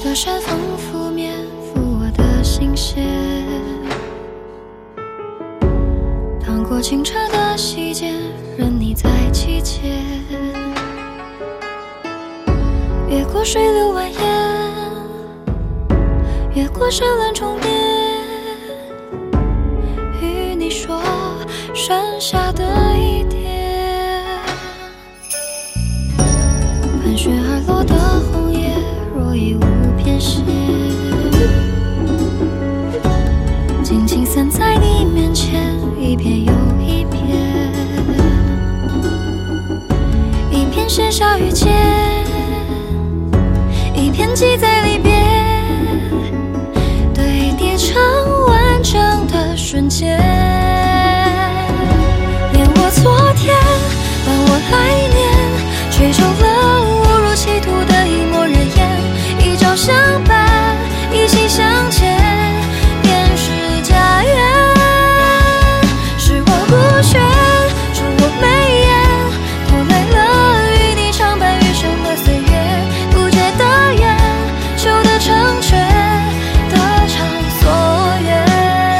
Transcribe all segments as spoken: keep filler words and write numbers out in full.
的山风拂面拂我的心弦，趟过清澈的溪涧，任你在其间，越过水流蜿蜒，越过山峦重叠，与你说山下的一点，盘旋而落的红叶若已无边线，静静散在你面前，一片又一片，一片写下遇见，一片记在里边，堆叠成完整的瞬间。连我昨天伴我来年，吹皱了误入歧途的一抹人烟，一朝相伴，一心向前，便是家园。是我不选，是我眉眼，偷来了与你长伴余生的岁月，不解的缘，求得成全的偿所愿。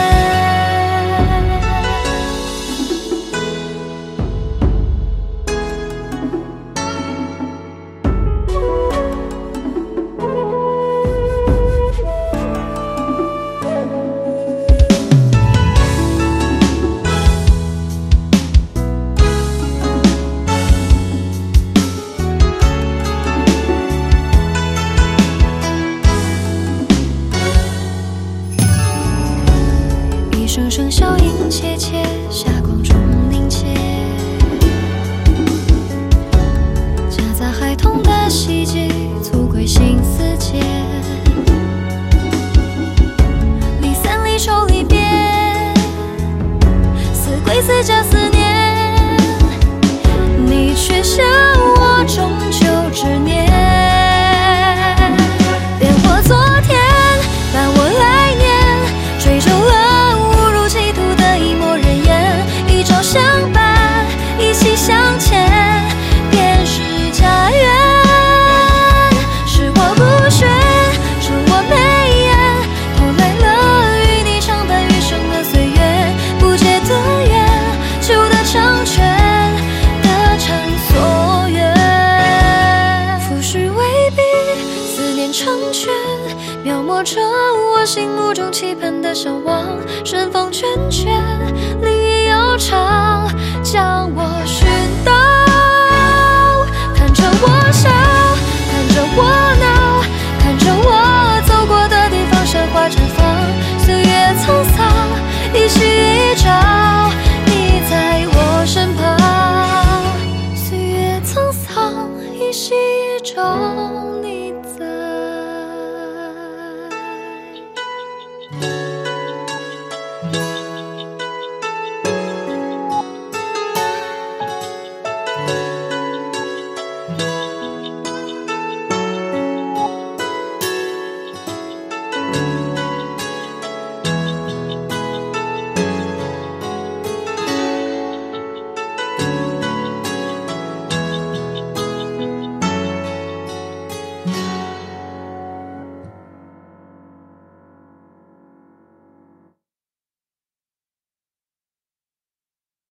一声声笑音切切，霞光中凝结，夹杂孩童的希冀，促归心似箭。离散离愁离别，似归似家思念，你却笑我终究执念。连我昨天伴我来年，追逐了相伴，一起向前，便是家园。是我不选，是我眉眼，偷来了与你长伴余生的岁月，不解的缘，求得成全的偿所愿。浮世为笔，思念成卷，描摹着我心目中期盼的向往。顺风卷卷，离悠长，将我寻到。看着我笑，看着我闹，看着我走过的地方，山花绽放，岁月沧桑，一夕一朝，你在我身旁。岁月沧桑，一夕一朝。